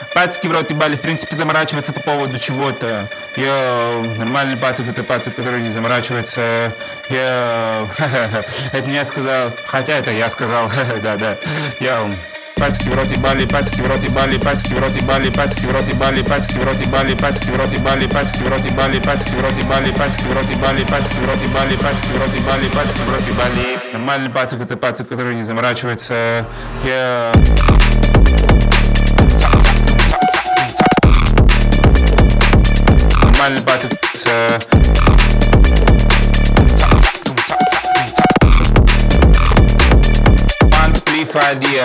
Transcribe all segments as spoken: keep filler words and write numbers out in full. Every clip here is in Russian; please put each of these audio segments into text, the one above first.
Пацики в рот ебали, в принципе, заморачиваться по поводу чего-то. Йоу, нормальный пацик — это пацик, который не заморачивается. Йоу, это не я сказал, хотя это я сказал, да-да. Йоу. Пацики в рот ебали, пацики в рот ебали, пацики в рот ебали, пацики в рот ебали, пацики в рот ебали, пацики в рот ебали, пацики в рот ебали, пацики в рот ебали, пацики в рот ебали, пацики в рот ебали, пацики в рот ебали, пацики в рот ебали. Нормальный пацик — это пацик, который не заморачивается. Нормальный пацик — One spliff idea.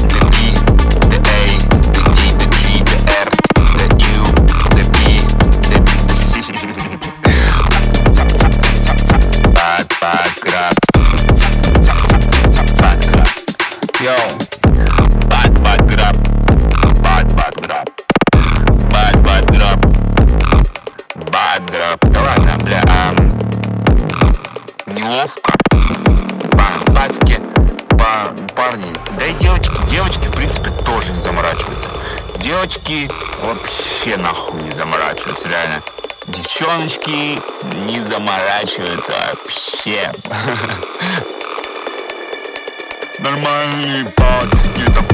Yo, bad bad grab, bad bad grab, bad bad grab, bad grab. Да ладно, бля, а, неловко. Пацки, па, парни, да и девочки, девочки в принципе тоже не заморачиваются. Девочки вообще нахуй не заморачиваются, реально. Девчоночки не заморачиваются вообще. Нормальные пацаны, это